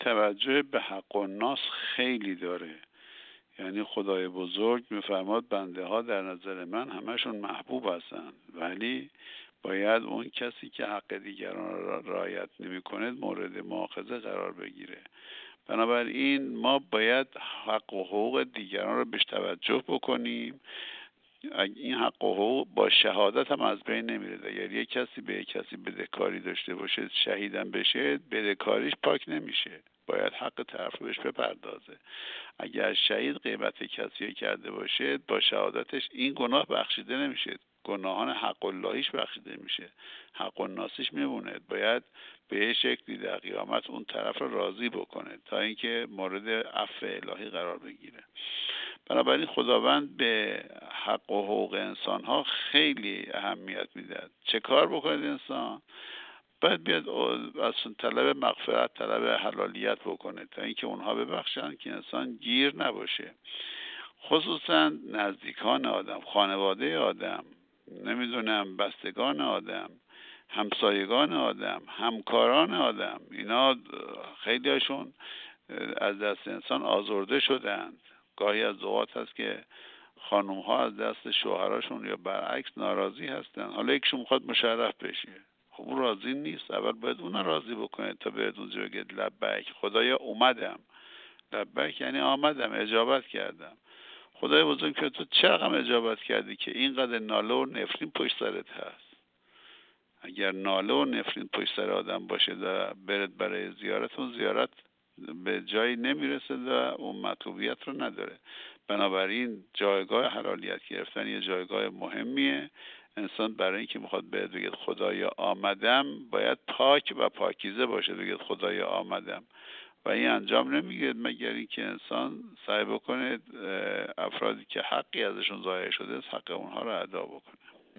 توجه به حق و ناس خیلی داره. یعنی خدای بزرگ میفرماد بنده ها در نظر من همشون محبوب هستن، ولی باید اون کسی که حق دیگران را رعایت نمی‌کنه مورد مؤاخذه قرار بگیره. بنابراین ما باید حق و حقوق دیگران رو بهش توجه بکنیم. این حق و حقوق با شهادت هم از بین نمیره. اگر یک کسی به یک کسی بدهکاری داشته باشه، شهیدم بشه، بدهکاریش پاک نمیشه، باید حق طرف رو بهش بپردازه. اگر شهید غیبت کسی کرده باشه، با شهادتش این گناه بخشیده نمیشه، گناهان حق اللهیش بخشیده میشه، حق الناسیش میمونه. باید به شکلی در قیامت اون طرف رو راضی بکنه تا اینکه مورد عفو الهی قرار بگیره. بنابراین خداوند به حق و حقوق انسان ها خیلی اهمیت میده. چه کار بکنه انسان؟ باید بیاد از طلب مغفرت، طلب حلالیت بکنه تا اینکه اونها ببخشن که انسان گیر نباشه. خصوصا نزدیکان آدم، خانواده آدم، نمیدونم بستگان آدم، همسایگان آدم، همکاران آدم، اینا خیلی هاشون از دست انسان آزرده شدند. گاهی از اوقات هست که خانم ها از دست شوهراشون یا برعکس ناراضی هستن. حالا یکشون میخواد مشرف بشه، خب اون راضی نیست، اول باید اون راضی بکنه تا به اونجا بگه لبیک خدایا اومدم. لبیک یعنی آمدم، اجابت کردم. خدای بزرگ که تو چقدر اجابت کردی که اینقدر ناله و نفرین پشت سرت هست. اگر ناله و نفرین پشت سر آدم باشه و برد برای زیارت، اون زیارت به جایی نمیرسه و اون مطلوبیت رو نداره. بنابراین جایگاه حلالیت گرفتن یه جایگاه مهمیه. انسان برای اینکه میخواد بگه خدایا آمدم، باید پاک و پاکیزه باشه بگه خدایا آمدم، و این انجام نمیگیره مگر اینکه انسان سعی بکنه افرادی که حقی ازشون ضایع شده حق اونها رو ادا بکنه.